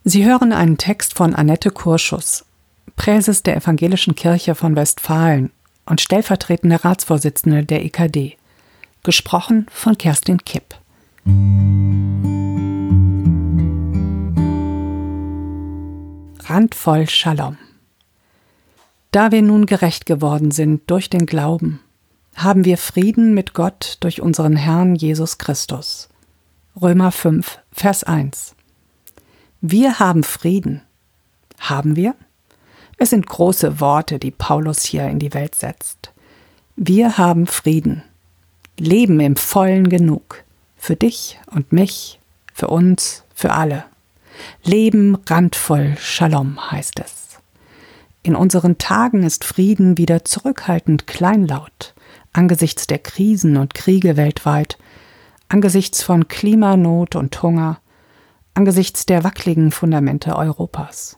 Sie hören einen Text von Annette Kurschus, Präses der Evangelischen Kirche von Westfalen und stellvertretende Ratsvorsitzende der EKD, gesprochen von Kerstin Kipp. Randvoll Shalom. Da wir nun gerecht geworden sind durch den Glauben, haben wir Frieden mit Gott durch unseren Herrn Jesus Christus. Römer 5, Vers 1. Wir haben Frieden. Haben wir? Es sind große Worte, die Paulus hier in die Welt setzt. Wir haben Frieden. Leben im vollen Genug. Für dich und mich, für uns, für alle. Leben randvoll Shalom heißt es. In unseren Tagen ist Frieden wieder zurückhaltend kleinlaut, angesichts der Krisen und Kriege weltweit, angesichts von Klimanot und Hunger, angesichts der wackeligen Fundamente Europas.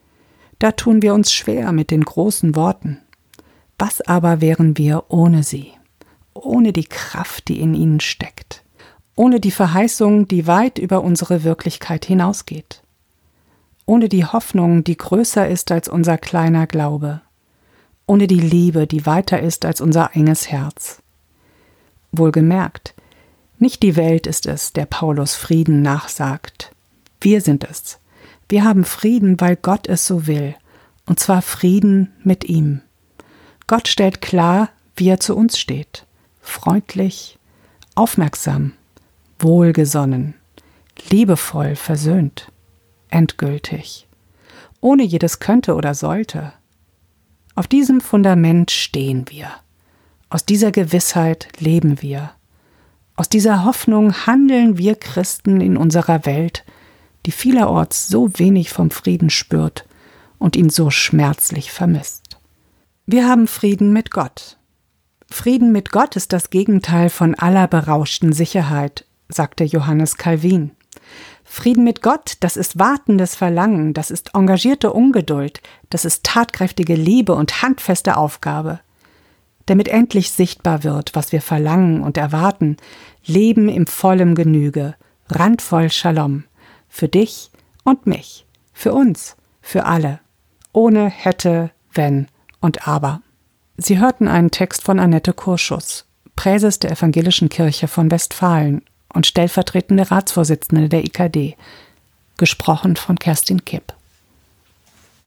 Da tun wir uns schwer mit den großen Worten. Was aber wären wir ohne sie? Ohne die Kraft, die in ihnen steckt? Ohne die Verheißung, die weit über unsere Wirklichkeit hinausgeht? Ohne die Hoffnung, die größer ist als unser kleiner Glaube? Ohne die Liebe, die weiter ist als unser enges Herz? Wohlgemerkt, nicht die Welt ist es, der Paulus Frieden nachsagt. Wir sind es. Wir haben Frieden, weil Gott es so will, und zwar Frieden mit ihm. Gott stellt klar, wie er zu uns steht. Freundlich, aufmerksam, wohlgesonnen, liebevoll versöhnt, endgültig, ohne jedes könnte oder sollte. Auf diesem Fundament stehen wir. Aus dieser Gewissheit leben wir. Aus dieser Hoffnung handeln wir Christen in unserer Welt, die vielerorts so wenig vom Frieden spürt und ihn so schmerzlich vermisst. Wir haben Frieden mit Gott. Frieden mit Gott ist das Gegenteil von aller berauschten Sicherheit, sagte Johannes Calvin. Frieden mit Gott, das ist wartendes Verlangen, das ist engagierte Ungeduld, das ist tatkräftige Liebe und handfeste Aufgabe. Damit endlich sichtbar wird, was wir verlangen und erwarten, Leben im vollem Genüge, randvoll Shalom. Für dich und mich, für uns, für alle, ohne hätte, wenn und aber. Sie hörten einen Text von Annette Kurschus, Präses der Evangelischen Kirche von Westfalen und stellvertretende Ratsvorsitzende der EKD, gesprochen von Kerstin Kipp.